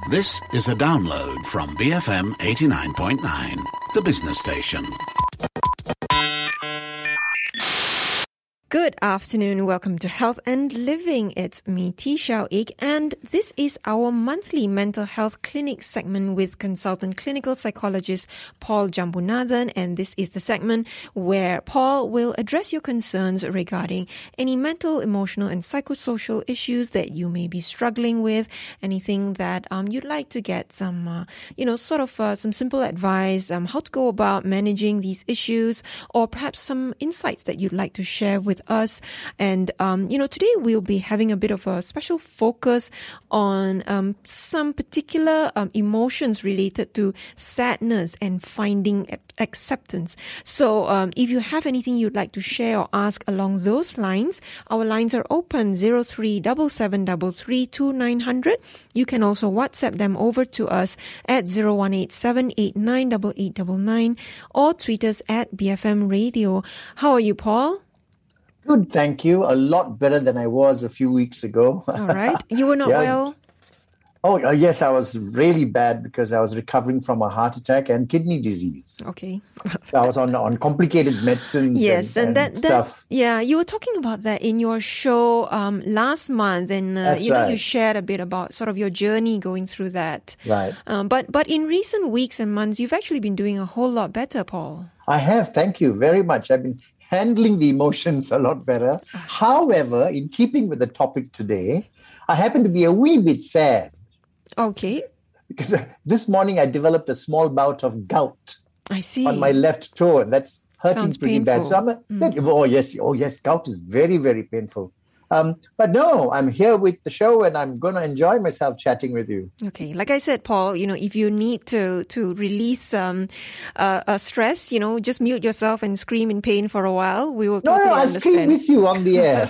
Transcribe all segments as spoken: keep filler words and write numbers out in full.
This is a download from B F M eighty-nine point nine, the business station. Good afternoon. Welcome to Health and Living. It's me, T. Xiao Ik, and this is our monthly mental health clinic segment with consultant clinical psychologist Paul Jambunathan. And this is the segment where Paul will address your concerns regarding any mental, emotional, and psychosocial issues that you may be struggling with. Anything that um, you'd like to get some, uh, you know, sort of uh, some simple advice, um, how to go about managing these issues, or perhaps some insights that you'd like to share with us. And, um, you know, today we'll be having a bit of a special focus on um, some particular um, emotions related to sadness and finding acceptance. So um, if you have anything you'd like to share or ask along those lines, our lines are open zero three seven seven three three two nine zero zero. You can also WhatsApp them over to us at zero one eight seven eight nine eight eight nine nine or tweet us at B F M Radio. How are you, Paul? Good, thank you. A lot better than I was a few weeks ago. All right. You were not yeah. well? Oh, uh, yes, I was really bad because I was recovering from a heart attack and kidney disease. Okay. So I was on on complicated medicines yes, and, and, and that, stuff. That, yeah, you were talking about that in your show um, last month, and uh, you know right. you shared a bit about sort of your journey going through that. Right. Um, but but in recent weeks and months, you've actually been doing a whole lot better, Paul. I have, thank you very much. I've been handling the emotions a lot better. However, in keeping with the topic today, I happen to be a wee bit sad. Okay. Because this morning I developed a small bout of gout. I see. On my left toe, and that's hurting Sounds pretty painful. bad. So I'm a, mm. oh yes, oh yes, gout is very, very painful. Um, but no, I'm here with the show and I'm going to enjoy myself chatting with you. Okay. Like I said, Paul, you know, if you need to, to release um, uh, uh, stress, you know, just mute yourself and scream in pain for a while. We will totally No, no, I'll understand. scream with you on the air.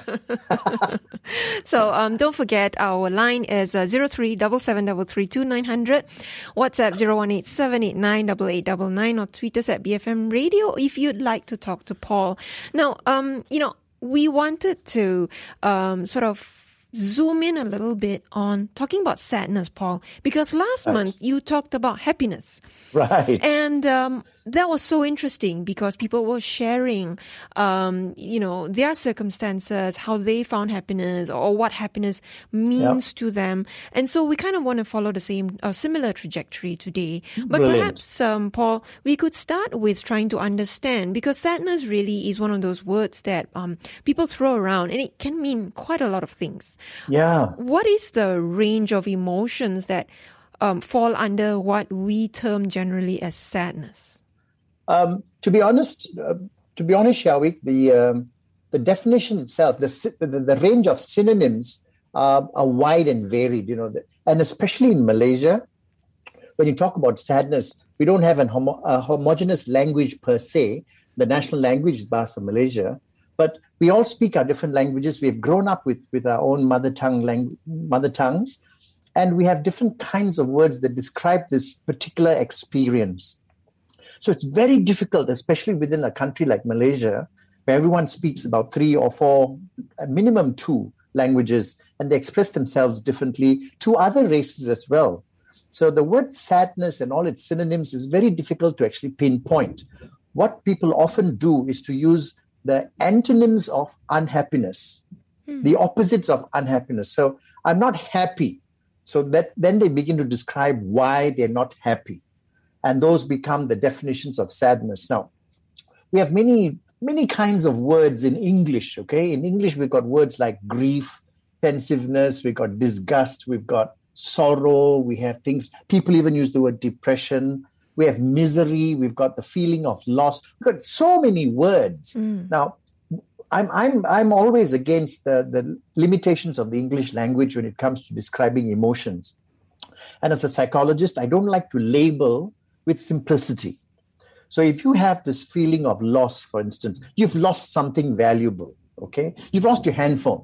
So um, don't forget, our line is uh, zero three seven seven three three two nine zero zero, WhatsApp zero one eight seven eight nine eight eight nine nine, or tweet us at B F M Radio if you'd like to talk to Paul. Now, um, you know, we wanted to um, sort of zoom in a little bit on talking about sadness, Paul, because last right. month you talked about happiness. Right. And um, that was so interesting because people were sharing, um, you know, their circumstances, how they found happiness or what happiness means yep. to them. And so we kind of want to follow the same, uh, similar trajectory today. But Brilliant. perhaps, um, Paul, we could start with trying to understand, because sadness really is one of those words that um, people throw around, and it can mean quite a lot of things. Yeah. What is the range of emotions that um, fall under what we term generally as sadness? Um, to be honest, uh, to be honest, Shawik, the um, the definition itself, the, the the range of synonyms uh, are wide and varied. You know, and especially in Malaysia, when you talk about sadness, we don't have an homo- a homogeneous language per se. The national language is Bahasa Malaysia, but we all speak our different languages. We've grown up with with our own mother tongue langu- mother tongues, and we have different kinds of words that describe this particular experience. So it's very difficult, especially within a country like Malaysia, where everyone speaks about three or four, a minimum two languages, and they express themselves differently to other races as well. So the word sadness and all its synonyms is very difficult to actually pinpoint. What people often do is to use the antonyms of unhappiness, hmm. the opposites of unhappiness. So I'm not happy. So that then they begin to describe why they're not happy. And those become the definitions of sadness. Now, we have many, many kinds of words in English, okay? In English, we've got words like grief, pensiveness, we've got disgust, we've got sorrow, we have things, people even use the word depression, we have misery, we've got the feeling of loss. We've got so many words. Mm. Now, I'm I'm I'm always against the, the limitations of the English language when it comes to describing emotions. And as a psychologist, I don't like to label with simplicity. So if you have this feeling of loss, for instance, you've lost something valuable, okay? You've lost your handphone.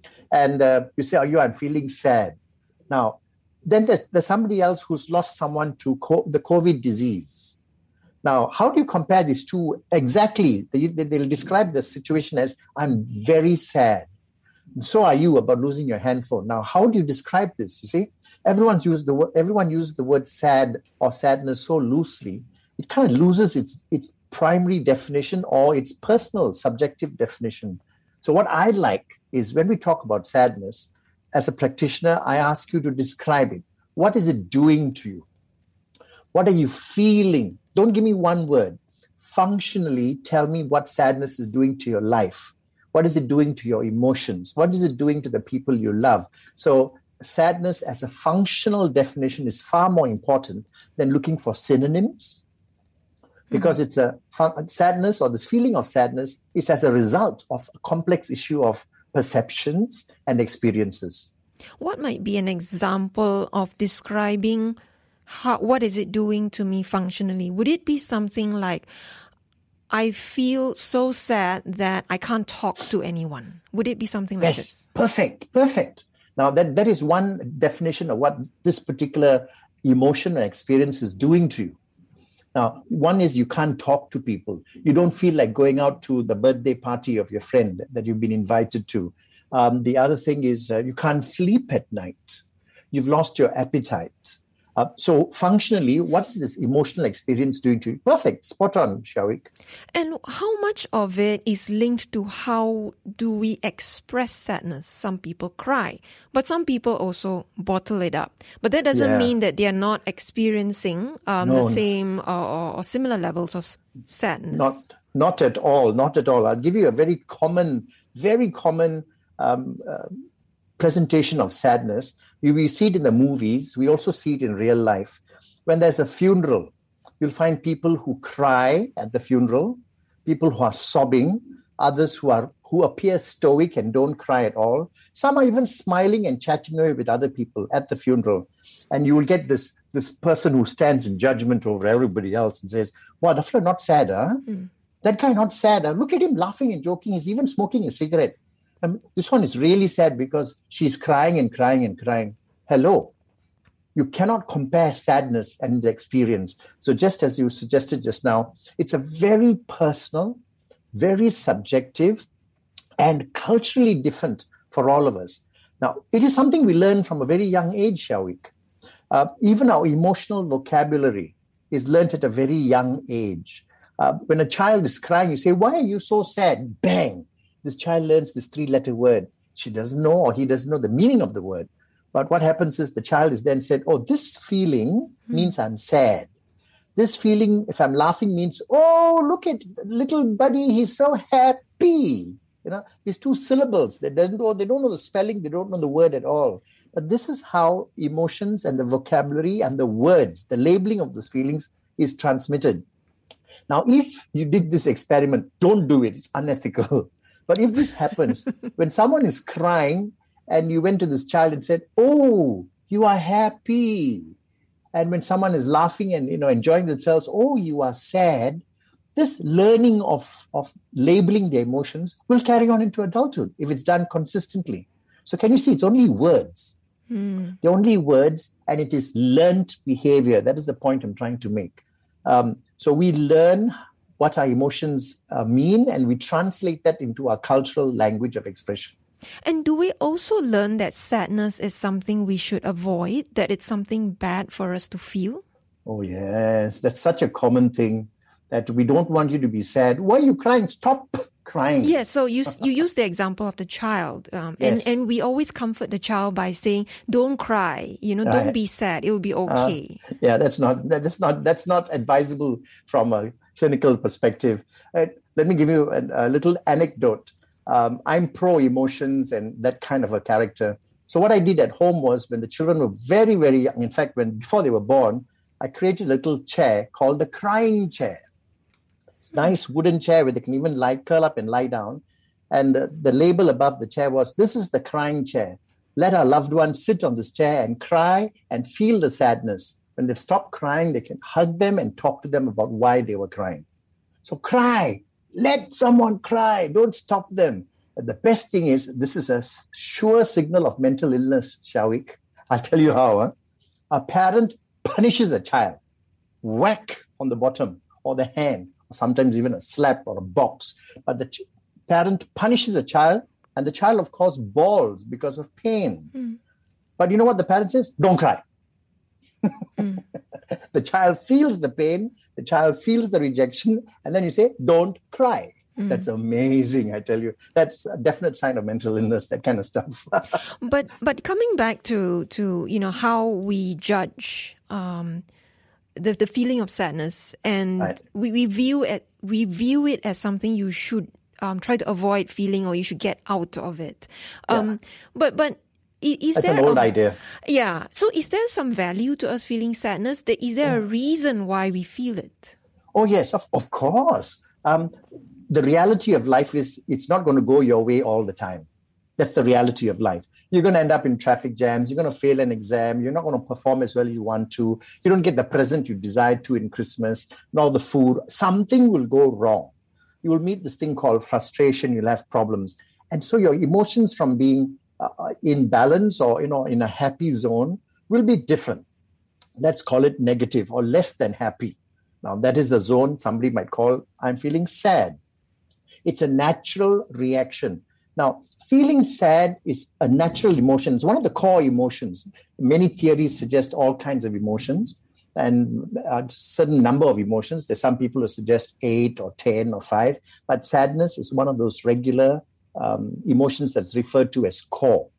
And uh, you say, oh, you, I'm feeling sad. Now, then there's, there's somebody else who's lost someone to co- the COVID disease. Now, how do you compare these two exactly? They, they'll describe the situation as, I'm very sad. And so are you about losing your handphone. Now, how do you describe this? You see? everyone's used the word, everyone uses the word sad or sadness so loosely, it kind of loses its its primary definition or its personal subjective definition. So what I like is when we talk about sadness, as a practitioner, I ask you to describe it. What is it doing to you? What are you feeling? Don't give me one word. Functionally, tell me what sadness is doing to your life. What is it doing to your emotions? What is it doing to the people you love? So sadness as a functional definition is far more important than looking for synonyms, because mm-hmm. it's a fun, sadness, or this feeling of sadness is as a result of a complex issue of perceptions and experiences. What might be an example of describing how, what is it doing to me functionally? Would it be something like, I feel so sad that I can't talk to anyone? Would it be something like yes, this? Yes, perfect, perfect. Now, that, that is one definition of what this particular emotion and experience is doing to you. Now, one is you can't talk to people. You don't feel like going out to the birthday party of your friend that you've been invited to. Um, the other thing is uh, you can't sleep at night. You've lost your appetite. Uh, so functionally, what is this emotional experience doing to you? Perfect. Spot on, Shawik. And how much of it is linked to how do we express sadness? Some people cry, but some people also bottle it up. But that doesn't yeah. mean that they are not experiencing um, no, the same or, or similar levels of sadness. Not, not at all. Not at all. I'll give you a very common, very common um, uh, presentation of sadness. We, we see it in the movies. We also see it in real life. When there's a funeral, you'll find people who cry at the funeral, people who are sobbing, others who are who appear stoic and don't cry at all. Some are even smiling and chatting away with other people at the funeral. And you will get this, this person who stands in judgment over everybody else and says, wow, that fellow not sad, huh? Mm. That guy not sad. Huh? Look at him laughing and joking. He's even smoking a cigarette. Um, this one is really sad because she's crying and crying and crying. Hello. You cannot compare sadness and the experience. So just as you suggested just now, it's a very personal, very subjective, and culturally different for all of us. Now, it is something we learn from a very young age, Shawik. Uh, even our emotional vocabulary is learnt at a very young age. Uh, when a child is crying, you say, why are you so sad? Bang! This child learns this three-letter word. She doesn't know, or he doesn't know the meaning of the word. But what happens is the child is then said, oh, this feeling mm. means I'm sad. This feeling, if I'm laughing, means, oh, look at little buddy, he's so happy. You know, these two syllables, they don't know, they don't know the spelling, they don't know the word at all. But this is how emotions and the vocabulary and the words, the labeling of those feelings is transmitted. Now, if you did this experiment, don't do it. It's unethical. But if this happens, when someone is crying and you went to this child and said, oh, you are happy. And when someone is laughing and, you know, enjoying themselves, oh, you are sad. This learning of, of labeling their emotions will carry on into adulthood if it's done consistently. So can you see, it's only words. Mm. They're only words, and it is learned behavior. That is the point I'm trying to make. Um, so we learn what our emotions uh, mean, and we translate that into our cultural language of expression. And do we also learn that sadness is something we should avoid, that it's something bad for us to feel? Oh, yes. That's such a common thing, that we don't want you to be sad. Why are you crying? Stop crying. Yes, yeah, so you you use the example of the child. Um, yes. and, and we always comfort the child by saying, don't cry, you know, don't uh, be sad, it'll be okay. Uh, yeah, that's not, that's not, that's not advisable from a clinical perspective. Uh, let me give you a, a little anecdote. Um, I'm pro emotions and that kind of a character. So what I did at home was, when the children were very, very young, in fact, when before they were born, I created a little chair called the crying chair. It's a nice wooden chair where they can even lie, curl up and lie down. And uh, the label above the chair was, this is the crying chair. Let our loved ones sit on this chair and cry and feel the sadness. When they've stopped crying, they can hug them and talk to them about why they were crying. So cry. Let someone cry. Don't stop them. But the best thing is, this is a sure signal of mental illness, Shawik. I'll tell you how. Huh? A parent punishes a child. Whack on the bottom or the hand, or sometimes even a slap or a box. But the ch- parent punishes a child, and the child, of course, bawls because of pain. Mm. But you know what the parent says? Don't cry. Mm. The child feels the pain, the child feels the rejection, and then you say, don't cry. Mm. That's amazing, I tell you. That's a definite sign of mental illness, that kind of stuff. but but coming back to, to you know, how we judge um, the the feeling of sadness, and right. we, we view it we view it as something you should um, try to avoid feeling, or you should get out of it. Um, yeah. But but. Is That's there an old a, idea. Yeah. So is there some value to us feeling sadness? Is there a reason why we feel it? Oh, yes, of, of course. Um, the reality of life is it's not going to go your way all the time. That's the reality of life. You're going to end up in traffic jams. You're going to fail an exam. You're not going to perform as well as you want to. You don't get the present you desired to in Christmas, nor the food. Something will go wrong. You will meet this thing called frustration. You'll have problems. And so your emotions from being Uh, in balance or, you know, in a happy zone will be different. Let's call it negative or less than happy. Now, that is the zone somebody might call, I'm feeling sad. It's a natural reaction. Now, feeling sad is a natural emotion. It's one of the core emotions. Many theories suggest all kinds of emotions and a certain number of emotions. There's some people who suggest eight or ten or five, but sadness is one of those regular Um, emotions that's referred to as core.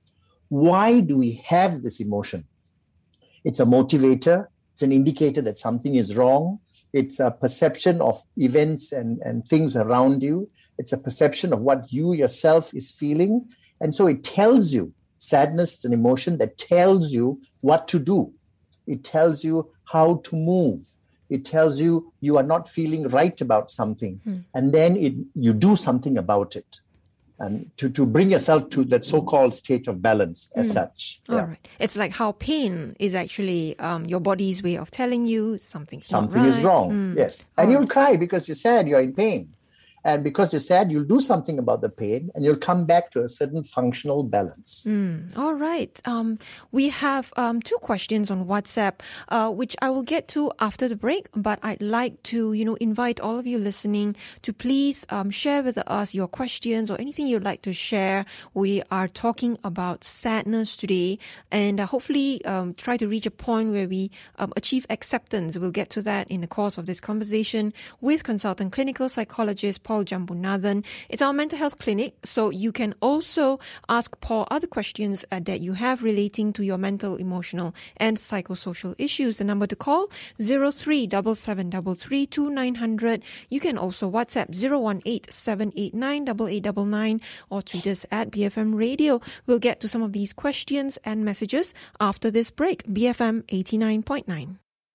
Why do we have this emotion? It's a motivator. It's an indicator that something is wrong. It's a perception of events and, and things around you. It's a perception of what you yourself is feeling. And so it tells you, sadness is an emotion that tells you what to do. It tells you how to move. It tells you you are not feeling right about something. Hmm. And then it, you do something about it. And to, to bring yourself to that so-called state of balance as mm. such. Yeah. All right. It's like how pain is actually um, your body's way of telling you something's Something not right. is wrong, mm. yes. And All you'll right. cry because you're sad, you're in pain. And because you're sad, you'll do something about the pain and you'll come back to a certain functional balance. Mm. All right. Um, we have um, two questions on WhatsApp, uh, which I will get to after the break. But I'd like to, you know, invite all of you listening to please um, share with us your questions or anything you'd like to share. We are talking about sadness today, and uh, hopefully um, try to reach a point where we um, achieve acceptance. We'll get to that in the course of this conversation with consultant clinical psychologist Paul Jambunathan. It's our mental health clinic, so you can also ask Paul other questions uh, that you have relating to your mental, emotional, and psychosocial issues. The number to call, zero three seven seven three three two nine zero zero. You can also WhatsApp zero one eight seven eight nine eight eight nine nine or tweet us at B F M Radio. We'll get to some of these questions and messages after this break. B F M eighty-nine point nine.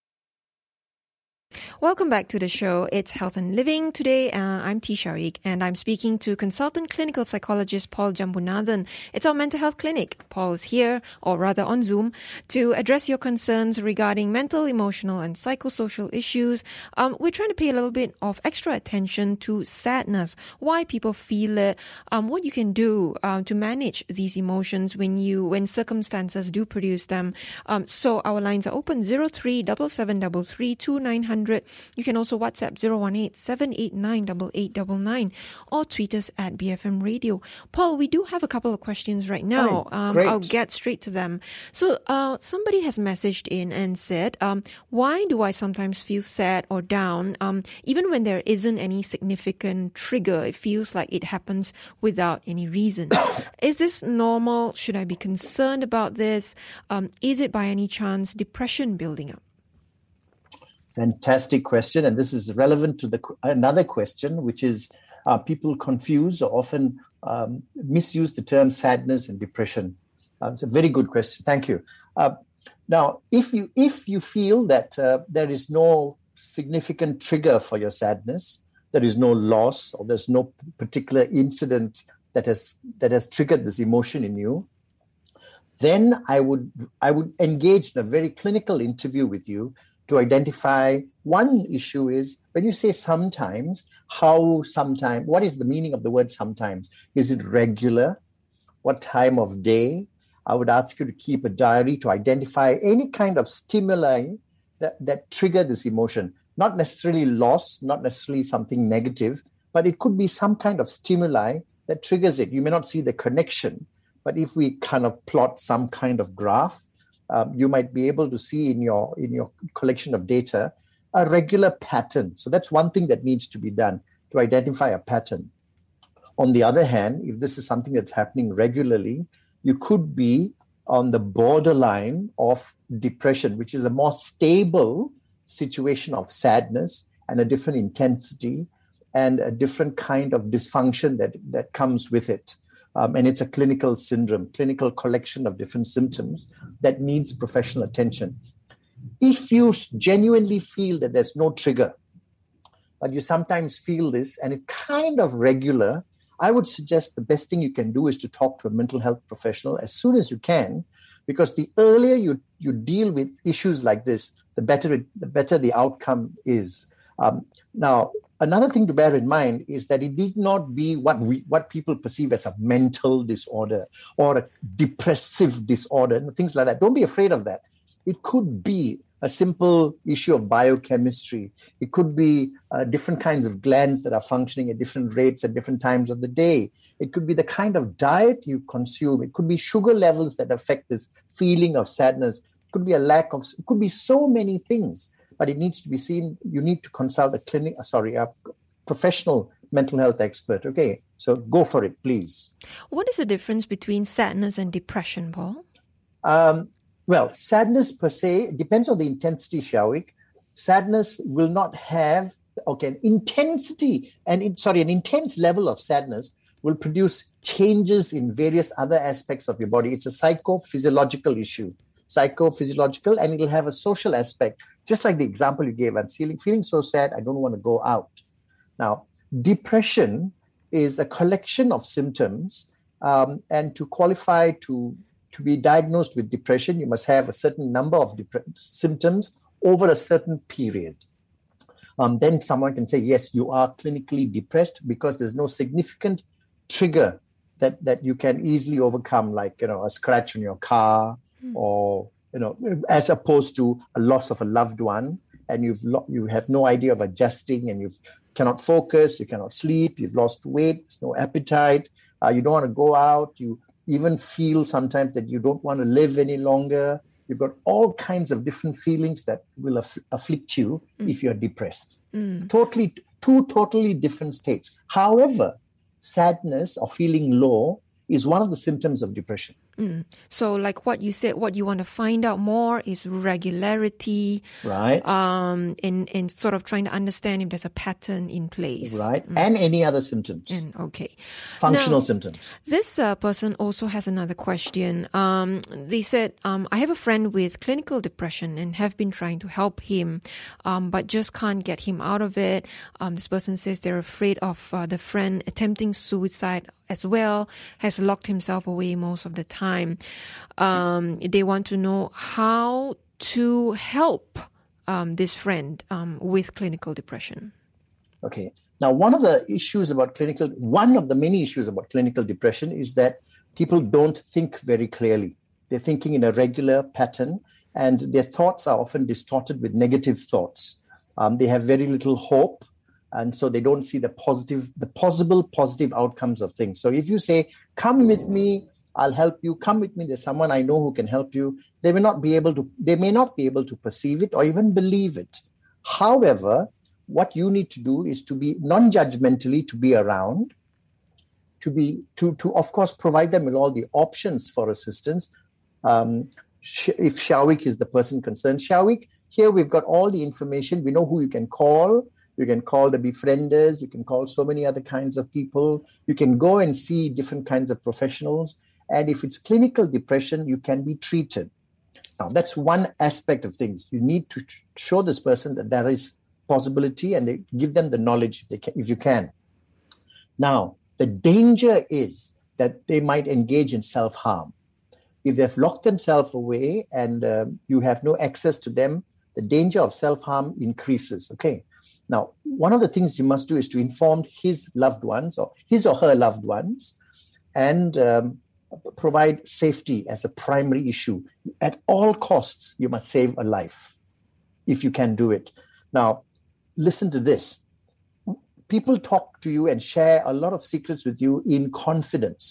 Welcome back to the show. It's Health and Living. Today, uh, I'm T. Sharik, and I'm speaking to consultant clinical psychologist Paul Jambunathan. It's our mental health clinic. Paul is here, or rather on Zoom, to address your concerns regarding mental, emotional, and psychosocial issues. Um, we're trying to pay a little bit of extra attention to sadness, why people feel it, um, what you can do um, to manage these emotions when you when circumstances do produce them. Um, so our lines are open, zero three seven seven three three two nine zero zero. You can also WhatsApp zero one eight seven eight nine eight eight nine nine or tweet us at B F M Radio. Paul, we do have a couple of questions right now. Oh, um, great. I'll get straight to them. So uh, somebody has messaged in and said, um, why do I sometimes feel sad or down um, even when there isn't any significant trigger? It feels like it happens without any reason. Is this normal? Should I be concerned about this? Um, is it by any chance depression building up? Fantastic question. And this is relevant to the another question, which is uh, people confuse or often um, misuse the term sadness and depression. Uh, it's a very good question. Thank you. Uh, now, if you if you feel that uh, there is no significant trigger for your sadness, there is no loss or there's no particular incident that has that has triggered this emotion in you, then I would I would engage in a very clinical interview with you to identify. One issue is when you say sometimes, how sometimes, what is the meaning of the word sometimes? Is it regular? What time of day? I would ask you to keep a diary to identify any kind of stimuli that, that trigger this emotion. Not necessarily loss, not necessarily something negative, but it could be some kind of stimuli that triggers it. You may not see the connection, But if we kind of plot some kind of graph, um, you might be able to see in your in your collection of data a regular pattern. So that's one thing that needs to be done, to identify a pattern. On the other hand, if this is something that's happening regularly, you could be on the borderline of depression, which is a more stable situation of sadness and a different intensity and a different kind of dysfunction that, that comes with it. Um, and it's a clinical syndrome, clinical collection of different symptoms that needs professional attention. If you genuinely feel that there's no trigger, but you sometimes feel this and it's kind of regular, I would suggest the best thing you can do is to talk to a mental health professional as soon as you can, because the earlier you, you deal with issues like this, the better it, the better the outcome is. Um, now, another thing to bear in mind is that it need not be what we what people perceive as a mental disorder or a depressive disorder and things like that. Don't be afraid of that. It could be a simple issue of biochemistry. It could be uh, different kinds of glands that are functioning at different rates at different times of the day. It could be the kind of diet you consume. It could be sugar levels that affect this feeling of sadness. It could be a lack of, it could be so many things, but it needs to be seen. You need to consult a clinic, sorry, a professional mental health expert. Okay, so go for it, please. What is the difference between sadness and depression, Paul? Um, Well, sadness per se depends on the intensity, Shawik. Sadness will not have, okay, an intensity, and in, sorry, an intense level of sadness will produce changes in various other aspects of your body. It's a psychophysiological issue, psychophysiological, and it'll have a social aspect. Just like the example you gave, I'm feeling, feeling so sad, I don't want to go out. Now, depression is a collection of symptoms, um, and to qualify to To be diagnosed with depression, you must have a certain number of dep- symptoms over a certain period. Um, then someone can say, yes, you are clinically depressed because there's no significant trigger that, that you can easily overcome, like, you know, a scratch on your car mm. or, you know, as opposed to a loss of a loved one, and you've lo- you have no idea of adjusting, and you cannot focus, you cannot sleep, you've lost weight, there's no appetite, uh, you don't want to go out, you even feel sometimes that you don't want to live any longer. You've got all kinds of different feelings that will aff- afflict you mm. if you're depressed. Mm. Totally, two totally different states. However, sadness or feeling low is one of the symptoms of depression. Mm. So like what you said, what you want to find out more is regularity. Right. Um, and, and sort of trying to understand if there's a pattern in place. Right. Mm. And any other symptoms. And okay. Functional now, symptoms. This uh, person also has another question. Um, they said, um, I have a friend with clinical depression and have been trying to help him, um, but just can't get him out of it. Um, this person says they're afraid of uh, the friend attempting suicide as well, has locked himself away most of the time. Um, they want to know how to help um, this friend um, with clinical depression. Okay. Now, one of the issues about clinical, one of the many issues about clinical depression is that people don't think very clearly. They're thinking in a regular pattern, and their thoughts are often distorted with negative thoughts. Um, they have very little hope. And so they don't see the positive, the possible positive outcomes of things. So if you say, come with me, I'll help you, come with me, there's someone I know who can help you, they may not be able to, they may not be able to perceive it or even believe it. However, what you need to do is to be non-judgmentally, to be around, to be, to, to of course, provide them with all the options for assistance. Um, if Shawik is the person concerned, Shawik, here we've got all the information. We know who you can call. You can call the befrienders. You can call so many other kinds of people. You can go and see different kinds of professionals. And if it's clinical depression, you can be treated. Now, that's one aspect of things. You need to show this person that there is possibility, and they give them the knowledge if, they can, if you can. Now, the danger is that they might engage in self-harm. If they've locked themselves away and uh, you have no access to them, the danger of self-harm increases. Okay. Now, one of the things you must do is to inform his loved ones or his or her loved ones and um, provide safety as a primary issue. At all costs, you must save a life if you can do it. Now, listen to this. People talk to you and share a lot of secrets with you in confidence.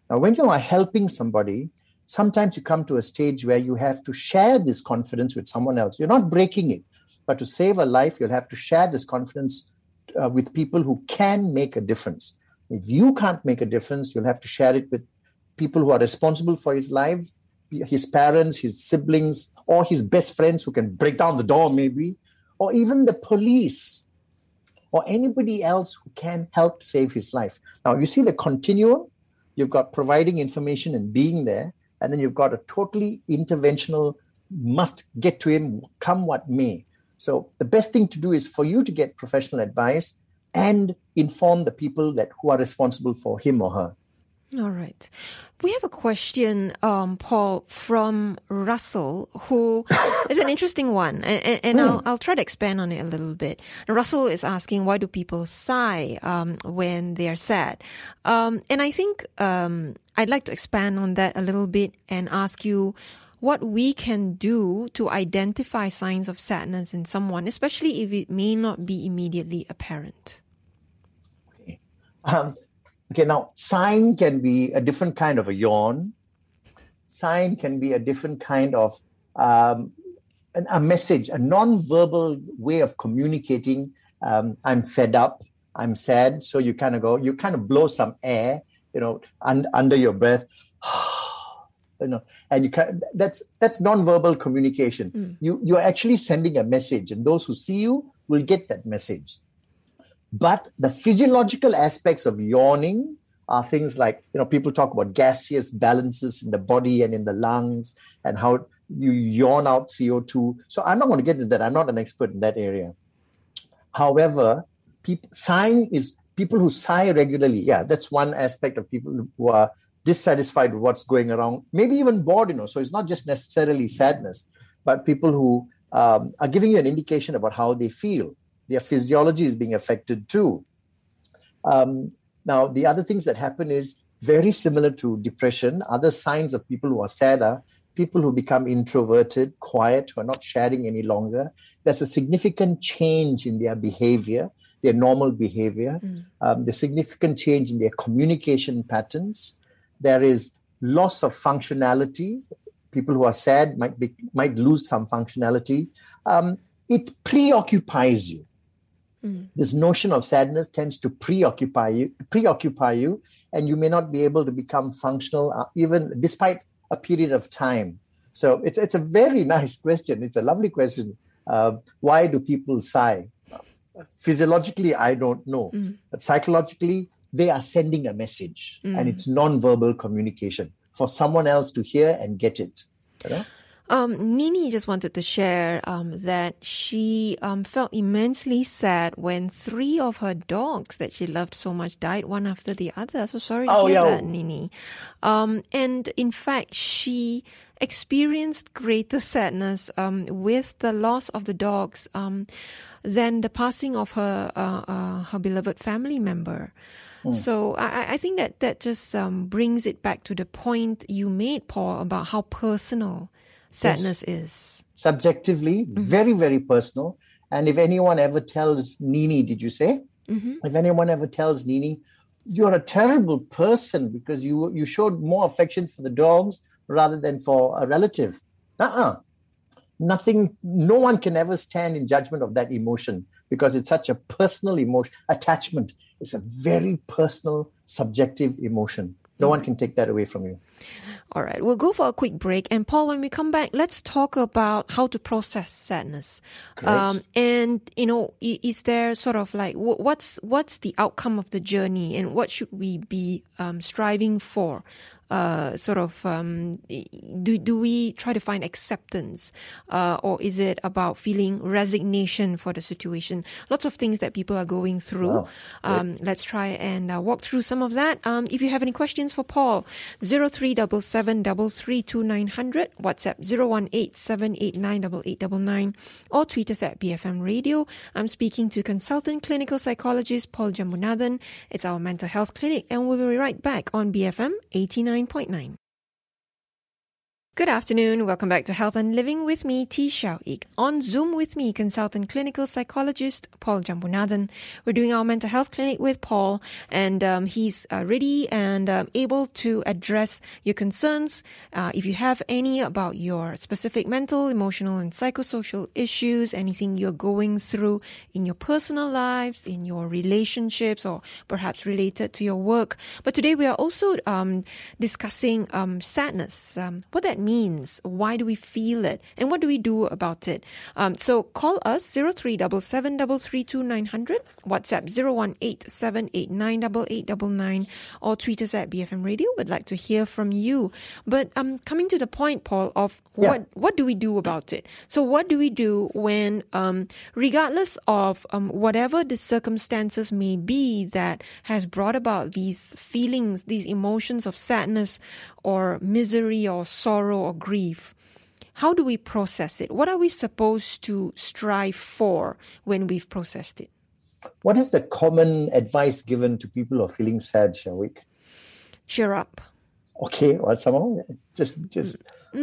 Now, when you are helping somebody, sometimes you come to a stage where you have to share this confidence with someone else. You're not breaking it, but to save a life, you'll have to share this confidence uh, with people who can make a difference. If you can't make a difference, you'll have to share it with people who are responsible for his life, his parents, his siblings, or his best friends who can break down the door maybe, or even the police, or anybody else who can help save his life. Now, you see the continuum. You've got providing information and being there, and then you've got a totally interventional, must get to him, come what may. So the best thing to do is for you to get professional advice and inform the people that who are responsible for him or her. All right. We have a question, um, Paul, from Russell, who is an interesting one, and, and, and mm. I'll, I'll try to expand on it a little bit. Russell is asking, why do people sigh um, when they are sad? Um, and I think um, I'd like to expand on that a little bit and ask you what we can do to identify signs of sadness in someone, especially if it may not be immediately apparent. Okay. Um, Okay, now, sign can be a different kind of a yawn. Sign can be a different kind of um, a message, a non-verbal way of communicating. Um, I'm fed up, I'm sad. So you kind of go, you kind of blow some air, you know, un- under your breath. you know, and you can that's that's non-verbal communication. Mm. You you're actually sending a message, and those who see you will get that message. But the physiological aspects of yawning are things like, you know, people talk about gaseous balances in the body and in the lungs and how you yawn out C O two. So I'm not going to get into that. I'm not an expert in that area. However, people, sighing is people who sigh regularly. Yeah, that's one aspect of people who are dissatisfied with what's going around, maybe even bored, you know. So it's not just necessarily sadness, but people who um, are giving you an indication about how they feel. Their physiology is being affected too. Um, now, the other things that happen is very similar to depression. Other signs of people who are sad are people who become introverted, quiet, who are not sharing any longer. There's a significant change in their behavior, their normal behavior. Mm. Um, there's significant change in their communication patterns. There is loss of functionality. People who are sad might be, might lose some functionality. Um, it preoccupies you. Mm. This notion of sadness tends to preoccupy you, preoccupy you, and you may not be able to become functional uh, even despite a period of time. So it's it's a very nice question. It's a lovely question. Uh, why do people sigh? Physiologically, I don't know, mm. but psychologically, they are sending a message, mm. and it's non-verbal communication for someone else to hear and get it. You know? Um, Nini just wanted to share um, that she um, felt immensely sad when three of her dogs that she loved so much died one after the other. So sorry to oh, hear yeah. that, Nini. Um, and in fact, she experienced greater sadness um, with the loss of the dogs um, than the passing of her uh, uh, her beloved family member. Mm. So I, I think that that just um, brings it back to the point you made, Paul, about how personal sadness yes. is. Subjectively, mm-hmm. very, very personal. And if anyone ever tells Nini, did you say? Mm-hmm. If anyone ever tells Nini, you're a terrible person because you you showed more affection for the dogs rather than for a relative. Uh-uh. Nothing, no one can ever stand in judgment of that emotion because it's such a personal emotion. Attachment is a very personal, subjective emotion. No mm-hmm. one can take that away from you. All right, we'll go for a quick break. And Paul, when we come back, let's talk about how to process sadness. Um, and, you know, is there sort of like, what's what's the outcome of the journey and what should we be um, striving for? Uh, sort of, um, do do we try to find acceptance, uh, or is it about feeling resignation for the situation? Lots of things that people are going through. Wow. Um, let's try and uh, walk through some of that. Um, if you have any questions for Paul, zero three seven seven three three two nine zero zero, WhatsApp zero one eight seven eight nine eight eight nine nine, or tweet us at B F M Radio. I'm speaking to consultant clinical psychologist Paul Jambunathan. It's our mental health clinic, and we'll be right back on B F M eighty-nine point nine. Good afternoon. Welcome back to Health and Living with me, T. Xiao Ik. On Zoom with me, consultant clinical psychologist Paul Jambunathan. We're doing our mental health clinic with Paul, and um, he's uh, ready and um, able to address your concerns. Uh, if you have any about your specific mental, emotional, and psychosocial issues, anything you're going through in your personal lives, in your relationships, or perhaps related to your work. But today we are also um, discussing um, sadness, um, what that means, why do we feel it, and what do we do about it. Um, so call us zero three seven seven three three two nine zero zero, WhatsApp zero one eight seven eight nine eight eight nine nine, or tweet us at B F M Radio. We'd like to hear from you. But um, coming to the point, Paul, of what, yeah. what do we do about it? So what do we do when, um, regardless of um, whatever the circumstances may be that has brought about these feelings, these emotions of sadness or misery or sorrow or grief, how do we process it? What are we supposed to strive for when we've processed it? What is the common advice given to people who are feeling sad, Shawik? Cheer up. Okay, well, somehow, just, just.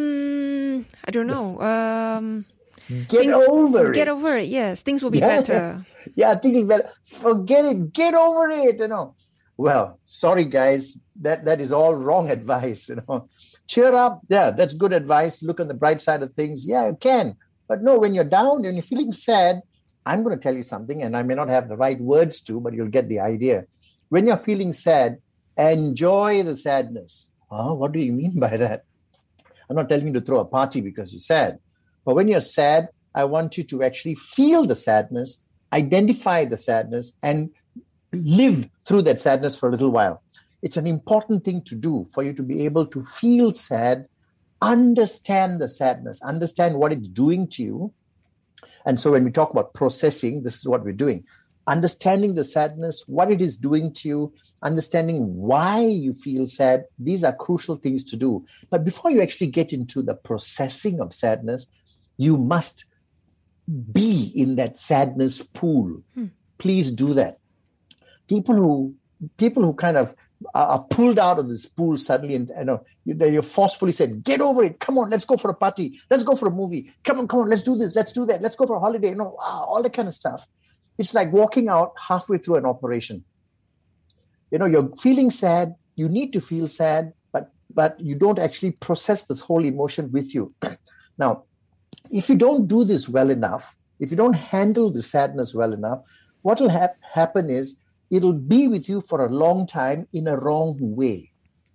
Mm, I don't know. Um, get things, over it. Get over it. Yes, things will be yeah, better. Yeah, things will be better. Forget it. Get over it. You know. Well, sorry, guys. That that is all wrong advice. You know. Cheer up. Yeah, that's good advice. Look on the bright side of things. Yeah, you can. But no, when you're down and you're feeling sad, I'm going to tell you something, and I may not have the right words to, but you'll get the idea. When you're feeling sad, enjoy the sadness. Oh, what do you mean by that? I'm not telling you to throw a party because you're sad. But when you're sad, I want you to actually feel the sadness, identify the sadness, and live through that sadness for a little while. It's an important thing to do for you to be able to feel sad, understand the sadness, understand what it's doing to you. And so when we talk about processing, this is what we're doing. Understanding the sadness, what it is doing to you, understanding why you feel sad. These are crucial things to do. But before you actually get into the processing of sadness, you must be in that sadness pool. Hmm. Please do that. People who people who kind of are pulled out of this pool suddenly, and you know, you're forcefully said, get over it. Come on, let's go for a party. Let's go for a movie. Come on, come on, let's do this. Let's do that. Let's go for a holiday. You know, wow, all that kind of stuff. It's like walking out halfway through an operation. You know, you're feeling sad. You need to feel sad, but but you don't actually process this whole emotion with you. Now, if you don't do this well enough, if you don't handle the sadness well enough, what will ha- happen is it'll be with you for a long time in a wrong way.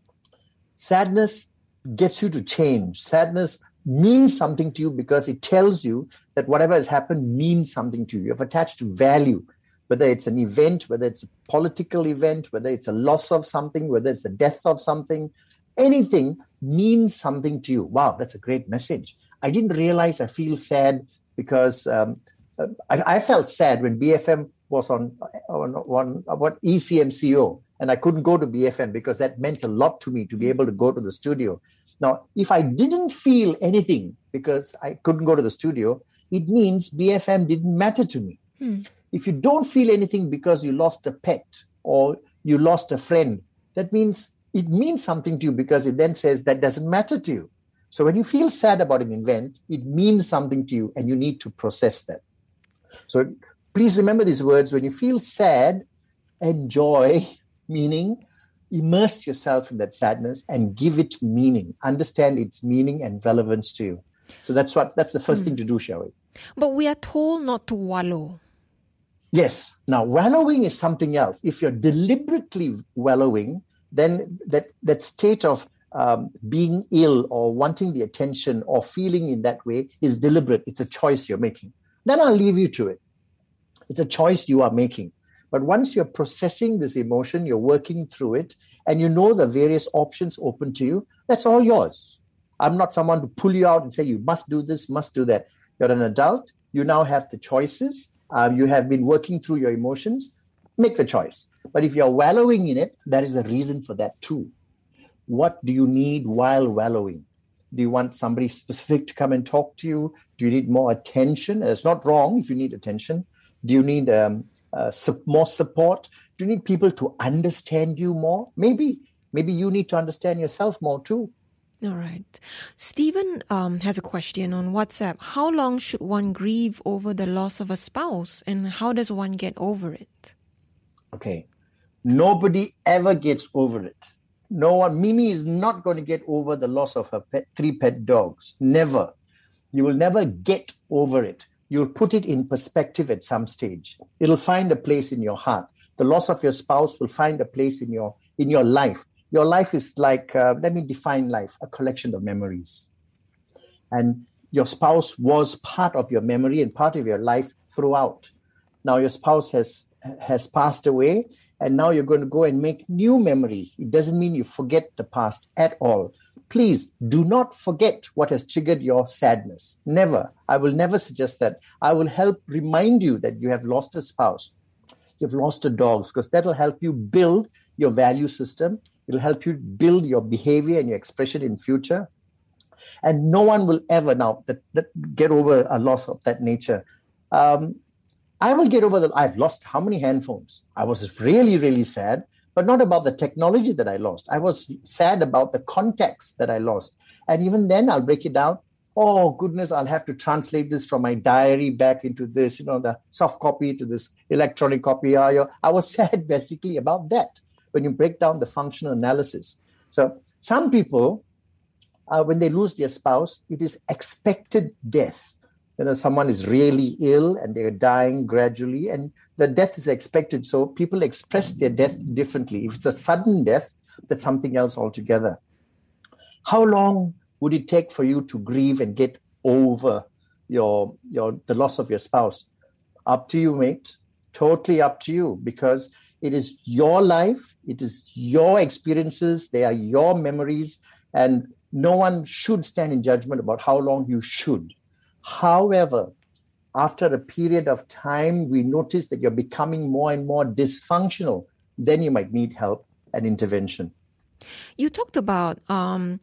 Sadness gets you to change. Sadness means something to you because it tells you that whatever has happened means something to you. You've attached value, whether it's an event, whether it's a political event, whether it's a loss of something, whether it's the death of something, anything means something to you. Wow, that's a great message. I didn't realize I feel sad because um, I, I felt sad when B F M was on, on, on what E C M C O, and I couldn't go to B F M because that meant a lot to me to be able to go to the studio. Now, if I didn't feel anything because I couldn't go to the studio, it means B F M didn't matter to me. Hmm. If you don't feel anything because you lost a pet or you lost a friend, that means it means something to you because it then says that doesn't matter to you. So when you feel sad about an event, it means something to you and you need to process that. So please remember these words. When you feel sad, enjoy, meaning immerse yourself in that sadness and give it meaning. Understand its meaning and relevance to you. So that's what that's the first mm. thing to do, shall we? But we are told not to wallow. Yes. Now, wallowing is something else. If you're deliberately wallowing, then that, that state of um, being ill or wanting the attention or feeling in that way is deliberate. It's a choice you're making. Then I'll leave you to it. It's a choice you are making. But once you're processing this emotion, you're working through it, and you know the various options open to you, that's all yours. I'm not someone to pull you out and say, you must do this, must do that. You're an adult. You now have the choices. Um, you have been working through your emotions. Make the choice. But if you're wallowing in it, there is a reason for that too. What do you need while wallowing? Do you want somebody specific to come and talk to you? Do you need more attention? It's not wrong if you need attention. Do you need um, uh, su- more support? Do you need people to understand you more? Maybe. Maybe you need to understand yourself more too. All right. Stephen um, has a question on WhatsApp. How long should one grieve over the loss of a spouse, and how does one get over it? Okay. Nobody ever gets over it. No one. Mimi is not going to get over the loss of her pet, three pet dogs. Never. You will never get over it. You'll put it in perspective at some stage. It'll find a place in your heart. The loss of your spouse will find a place in your in your life. Your life is like, uh, let me define life, a collection of memories. And your spouse was part of your memory and part of your life throughout. Now your spouse has has passed away, and now you're going to go and make new memories. It doesn't mean you forget the past at all. Please do not forget what has triggered your sadness. Never. I will never suggest that. I will help remind you that you have lost a spouse. You've lost a dog, because that will help you build your value system. It'll help you build your behavior and your expression in future. And no one will ever now that, that get over a loss of that nature. Um, I will get over the, I've lost how many handphones? I was really, really sad, but not about the technology that I lost. I was sad about the context that I lost. And even then I'll break it down. Oh, goodness, I'll have to translate this from my diary back into this, you know, the soft copy to this electronic copy. I was sad basically about that when you break down the functional analysis. So some people, uh, when they lose their spouse, it is expected death. You know, someone is really ill and they're dying gradually, and the death is expected. So people express their death differently. If it's a sudden death, that's something else altogether. How long would it take for you to grieve and get over your your the loss of your spouse? Up to you, mate. Totally up to you, because it is your life. It is your experiences. They are your memories, and no one should stand in judgment about how long you should. However, after a period of time, we notice that you're becoming more and more dysfunctional. Then you might need help and intervention. You talked about um,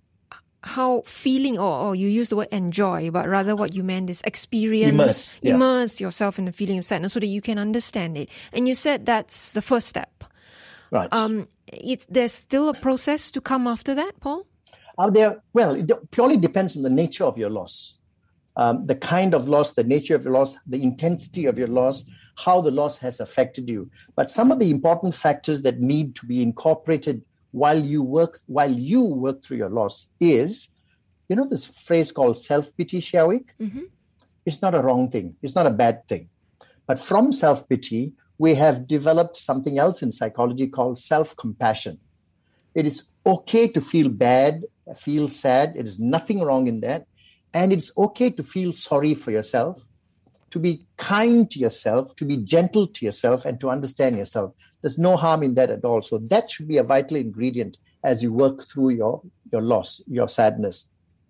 how feeling, or, or you used the word enjoy, but rather what you meant is experience, immerse, yeah. immerse yourself in the feeling of sadness so that you can understand it. And you said that's the first step. Right. Um, it, there's still a process to come after that, Paul? Are there? Well, it purely depends on the nature of your loss. Um, the kind of loss, the nature of your loss, the intensity of your loss, how the loss has affected you. But some of the important factors that need to be incorporated while you work while you work through your loss is, you know, this phrase called self-pity, Xiaowik? Mm-hmm. It's not a wrong thing. It's not a bad thing. But from self-pity, we have developed something else in psychology called self-compassion. It is okay to feel bad, feel sad. It is nothing wrong in that. And it's okay to feel sorry for yourself, to be kind to yourself, to be gentle to yourself, and to understand yourself. There's no harm in that at all. So that should be a vital ingredient as you work through your, your loss, your sadness.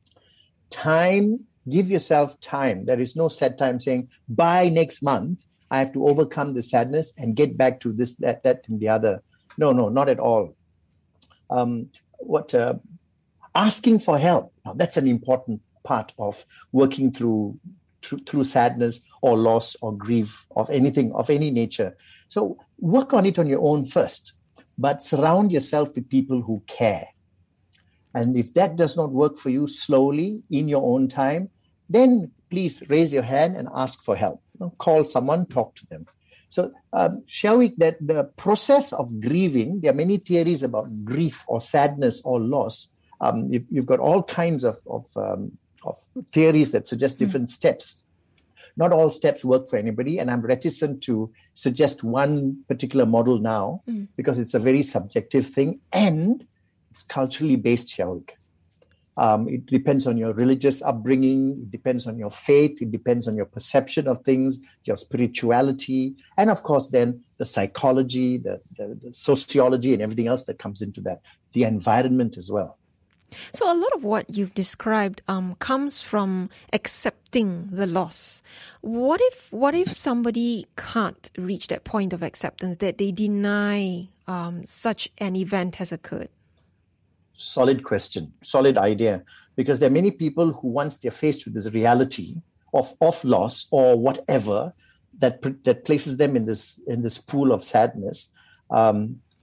Time, give yourself time. There is no set time saying, by next month, I have to overcome the sadness and get back to this, that, that, and the other. No, no, not at all. Um, what uh, asking for help. Now, that's an important part of working through, through through sadness or loss or grief of anything, of any nature. So work on it on your own first, but surround yourself with people who care. And if that does not work for you, slowly in your own time, then please raise your hand and ask for help. You know, call someone, talk to them. So um, shall we, that the process of grieving, there are many theories about grief or sadness or loss. Um, you've, you've got all kinds of, of um, of theories that suggest different mm. steps. Not all steps work for anybody, and I'm reticent to suggest one particular model now mm. because it's a very subjective thing and it's culturally based, Xiaowik. Um, it depends on your religious upbringing, it depends on your faith, it depends on your perception of things, your spirituality, and of course then the psychology, the, the, the sociology and everything else that comes into that, the environment as well. So a lot of what you've described um, comes from accepting the loss. What if what if somebody can't reach that point of acceptance, that they deny um, such an event has occurred? Solid question, solid idea. Because there are many people who, once they're faced with this reality of, of loss or whatever that that places them in this in this pool of sadness, um,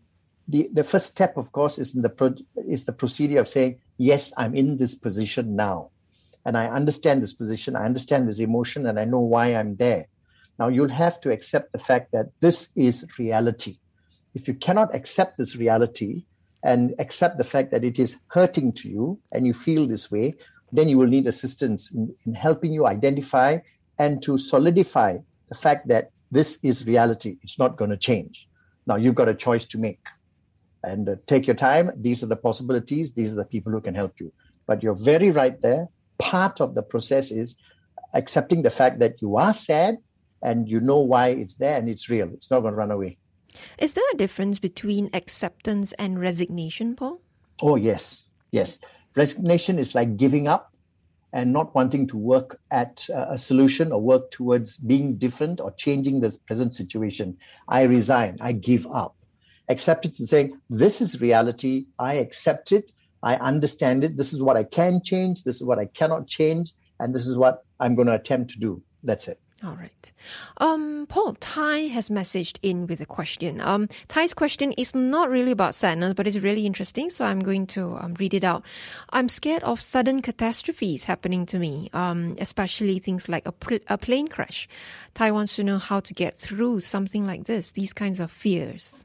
the, the first step, of course, is in the pro, is the procedure of saying, yes, I'm in this position now. And I understand this position, I understand this emotion, and I know why I'm there. Now, you'll have to accept the fact that this is reality. If you cannot accept this reality and accept the fact that it is hurting to you and you feel this way, then you will need assistance in, in helping you identify and to solidify the fact that this is reality. It's not going to change. Now, you've got a choice to make. And uh, take your time. These are the possibilities. These are the people who can help you. But you're very right there. Part of the process is accepting the fact that you are sad and you know why it's there and it's real. It's not going to run away. Is there a difference between acceptance and resignation, Paul? Oh, yes. Yes. Resignation is like giving up and not wanting to work at a solution or work towards being different or changing the present situation. I resign. I give up. Acceptance is saying, this is reality. I accept it. I understand it. This is what I can change. This is what I cannot change. And this is what I'm going to attempt to do. That's it. All right. Um, Paul, Ty has messaged in with a question. Um, Ty's question is not really about sadness, but it's really interesting. So I'm going to um, read it out. I'm scared of sudden catastrophes happening to me, um, especially things like a, pl- a plane crash. Ty wants to know how to get through something like this, these kinds of fears.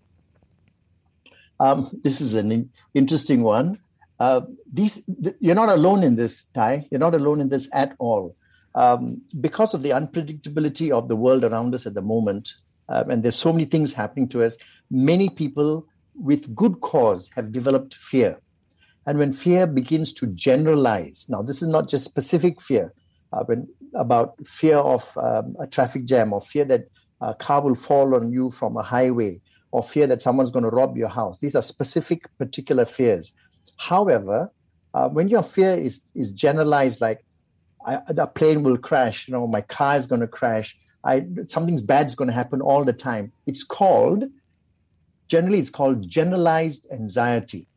Um, this is an in- interesting one. Uh, these, th- you're not alone in this, Ty. You're not alone in this at all. Um, because of the unpredictability of the world around us at the moment, uh, and there's so many things happening to us, many people with good cause have developed fear. And when fear begins to generalize, now this is not just specific fear, uh, when, about fear of um, a traffic jam, or fear that a car will fall on you from a highway, or fear that someone's going to rob your house. These are specific, particular fears. However, uh, when your fear is, is generalized, like, I, the plane will crash, you know, my car is going to crash, I, something's bad's going to happen all the time. It's called, generally it's called generalized anxiety.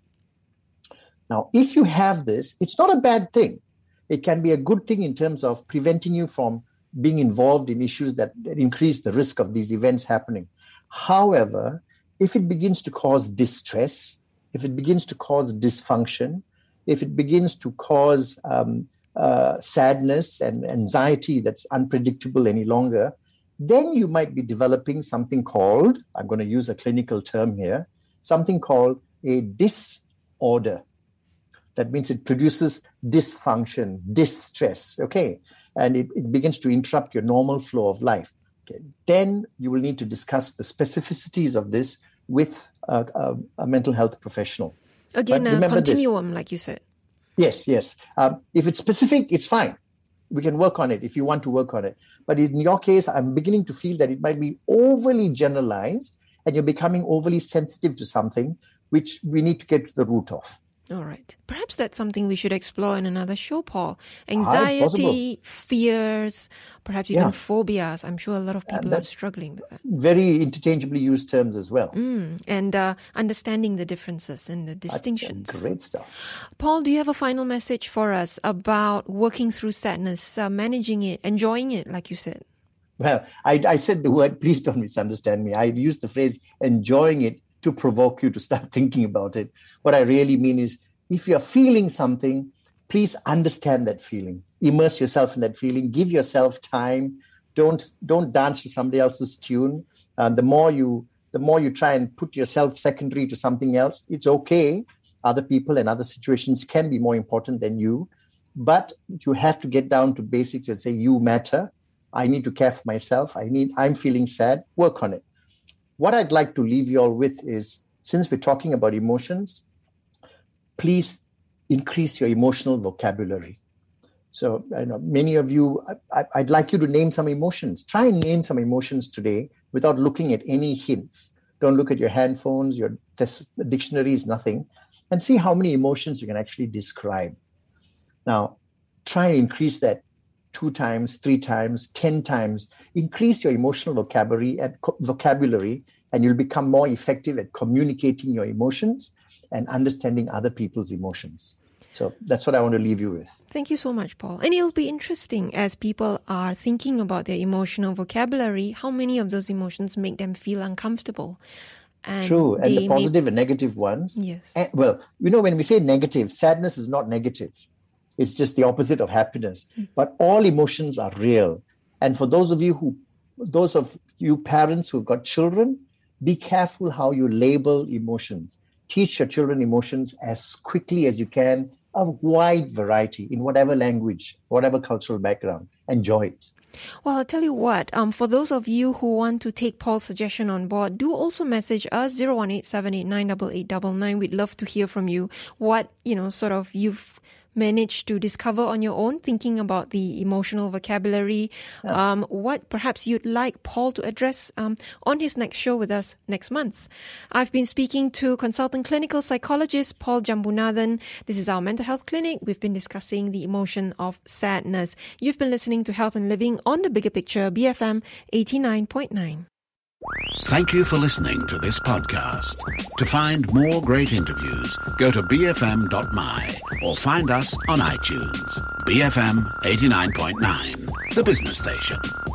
Now, if you have this, it's not a bad thing. It can be a good thing in terms of preventing you from being involved in issues that, that increase the risk of these events happening. However, if it begins to cause distress, if it begins to cause dysfunction, if it begins to cause um, Uh, sadness and anxiety that's unpredictable any longer, then you might be developing something called, I'm going to use a clinical term here, something called a disorder. That means it produces dysfunction, distress, okay? And it, it begins to interrupt your normal flow of life. Okay. Then you will need to discuss the specificities of this with a, a, a mental health professional. Again, a continuum, this. Like you said. Yes, yes. Um, if it's specific, it's fine. We can work on it if you want to work on it. But in your case, I'm beginning to feel that it might be overly generalized and you're becoming overly sensitive to something, which we need to get to the root of. All right. Perhaps that's something we should explore in another show, Paul. Anxiety, fears, perhaps even yeah. phobias. I'm sure a lot of people are struggling with that. Very interchangeably used terms as well. Mm, and uh, understanding the differences and the distinctions. That's great stuff. Paul, do you have a final message for us about working through sadness, uh, managing it, enjoying it, like you said? Well, I, I said the word, please don't misunderstand me. I used the phrase enjoying it to provoke you to start thinking about it. What I really mean is, if you're feeling something, please understand that feeling. Immerse yourself in that feeling. Give yourself time. Don't don't dance to somebody else's tune. Uh, the more you the more you try and put yourself secondary to something else, it's okay. Other people and other situations can be more important than you, but you have to get down to basics and say, you matter. I need to care for myself. I need. I'm feeling sad. Work on it. What I'd like to leave you all with is, since we're talking about emotions, please increase your emotional vocabulary. So I know many of you, I, I'd like you to name some emotions. Try and name some emotions today without looking at any hints. Don't look at your handphones, your dictionaries, nothing, and see how many emotions you can actually describe. Now, try and increase that two times, three times, ten times. Increase your emotional vocabulary and vocabulary, and you'll become more effective at communicating your emotions and understanding other people's emotions. So that's what I want to leave you with. Thank you so much, Paul. And it'll be interesting as people are thinking about their emotional vocabulary, how many of those emotions make them feel uncomfortable. And True, and the they positive may... and negative ones. Yes. And, well, you know, when we say negative, sadness is not negative. It's just the opposite of happiness. Mm. But all emotions are real. And for those of you who, those of you parents who've got children, be careful how you label emotions. Teach your children emotions as quickly as you can, a wide variety in whatever language, whatever cultural background. Enjoy it. Well, I'll tell you what, um, for those of you who want to take Paul's suggestion on board, do also message us, zero one eight seven eight nine eight eight nine nine. We'd love to hear from you what, you know, sort of you've managed to discover on your own, thinking about the emotional vocabulary, yeah. um, what perhaps you'd like Paul to address um, on his next show with us next month. I've been speaking to consultant clinical psychologist Paul Jambunathan. This is our mental health clinic. We've been discussing the emotion of sadness. You've been listening to Health and Living on the Bigger Picture, B F M eighty-nine point nine. Thank you for listening to this podcast. To find more great interviews, go to b f m dot m y or find us on iTunes. B F M eighty-nine point nine, the business station.